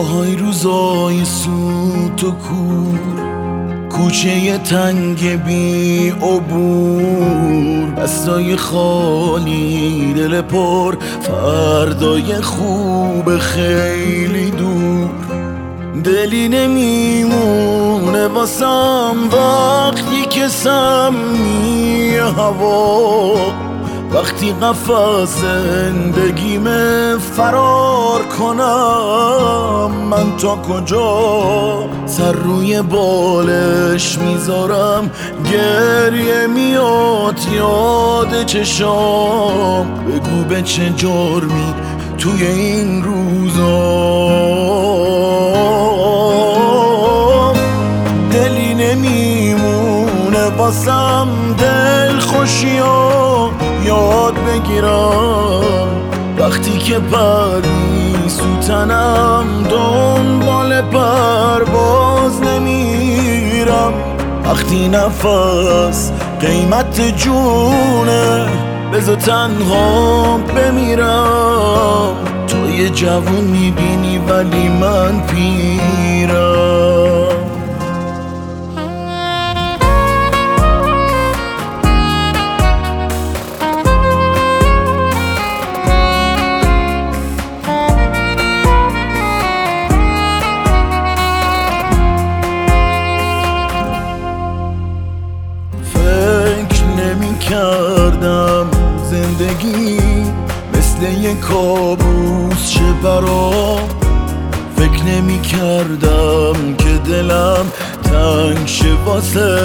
آهای روزای سوت و کور، کوچه تنگ بی عبور، دستای خالی دل پر، فردای خوب خیلی دور. دلی نمیمونه واسم وقتی که سمی هوا، وقتی قفس زندگیم فرار کنم. من تا کجا سر روی بالش میذارم، گریه میاد یاد چشام. بگو به چه جرمی توی این روزا دلی نمیمونه واسم دل خوشیام یاد بگیرم. وقتی که پری سوتنم دنبال پرواز نمیرم. وقتی نفس قیمت جونه بذار تنها بمیرم. تو یه جوون میبینی ولی من پیرم. کردم زندگی مثل یه کابوس شه برام. فکر نمی کردم که دلم تنگ شه واسه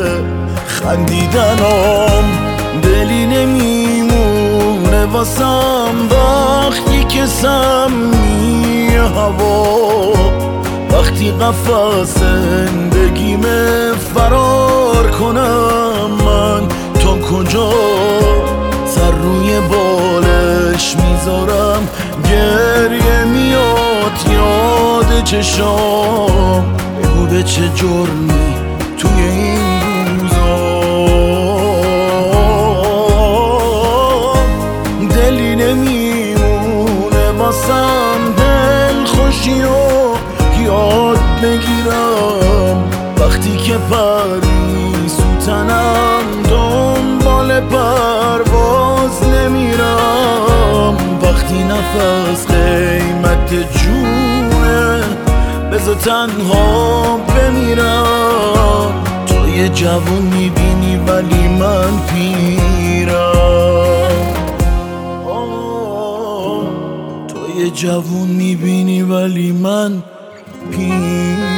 خندیدنم. دلی نمیمونه واسم وقتی که سمی هوا، وقتی قفس زندگیم فرار کنم. من تا کجا سر روی بالش میذارم، گریه میاد یاد چشام. بگو به چه جرمی توی این روزا دلی نمیمونه واسم دل خوشی و یاد بگیرم. وقتی که پری سوتنم دنبال پرواز نمیرم. وقتی نفس قیمت جونه بذار تنها بمیرم. تو یه جوون میبینی ولی من پیرم. تو یه جوون میبینی ولی من پیرم.